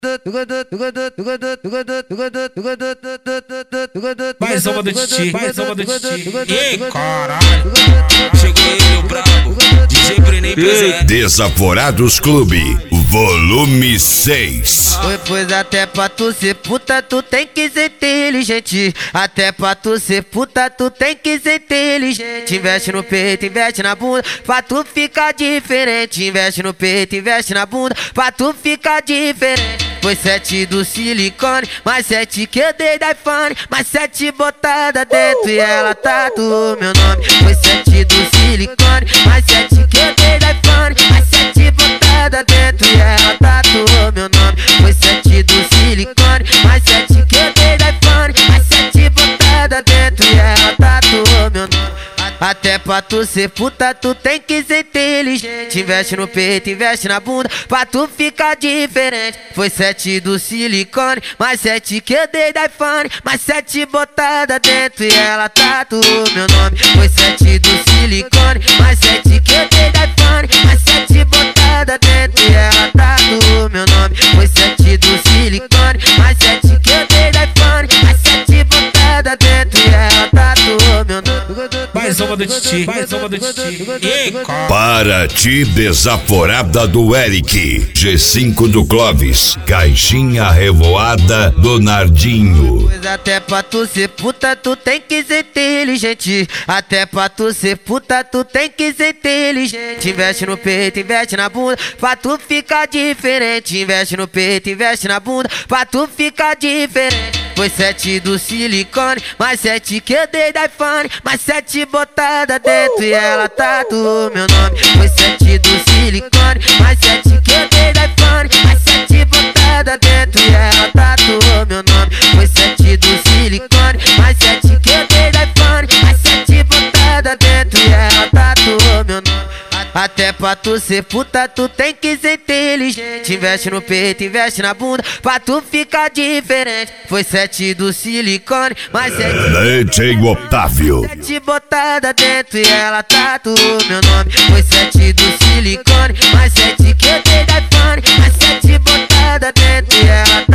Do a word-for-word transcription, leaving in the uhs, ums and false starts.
Mais uma do Titi, mais uma do Titi. Ei, caralho, chegou ele, o brabo, D J Brenem presente. Desaforados Clube, volume seis. Oi, pois até pra tu ser puta, tu tem que ser inteligente. Até pra tu ser puta, tu tem que ser inteligente. Investe no peito, investe na bunda, pra tu ficar diferente. Investe no peito, investe na bunda, pra tu ficar diferente. Foi sete do silicone, mais sete que eu dei da iPhone, mais sete botada dentro e ela tatuou meu nome. Foi sete do silicone, mais sete que eu dei da iPhone, mais sete botada dentro e ela tatuou meu nome. Foi sete do silicone, mais sete que eu dei da iPhone, mais sete botada dentro e ela tatuou meu nome. Até pra tu ser puta, tu tem que ser inteligente. Investe no peito, investe na bunda, pra tu ficar diferente. Foi sete do silicone, mais sete que eu dei da iPhone, mais sete botada dentro e ela tatuou meu nome. Foi sete do silicone, mais sete que eu dei da iPhone, mais sete botada dentro e ela tatuou meu nome. Foi sete do silicone, mais sete que eu dei da iPhone, mais sete botada dentro e ela tatuou meu nome. Mais uma do Titi, mais uma do Titi. Ei, caralho. Para ti, desaforada do Eric, G cinco do Clóvis, caixinha revoada do Nardinho. Pois até pra tu ser puta, tu tem que ser inteligente. Até pra tu ser puta, tu tem que ser inteligente. Investe no peito, investe na bunda, pra tu ficar diferente. Investe no peito, investe na bunda, pra tu ficar diferente. Foi sete do silicone, mais sete que eu dei da iPhone, mais sete botada dentro e ela tatuou meu nome. Foi sete do silicone, mais sete que eu dei da iPhone, mais sete botada dentro e ela tatuou meu nome. Foi sete do silicone, mais sete que eu dei da iPhone, mais sete botada dentro e ela tatuou meu nome. Até pra tu ser puta, tu tem que ser inteligente. Investe no peito, investe na bunda, pra tu ficar diferente. Foi sete do silicone, mais sete D J Otávio, sete botada dentro e ela tatuou meu nome. Foi sete do silicone, mais sete que eu dei da iPhone, mais sete botada dentro e ela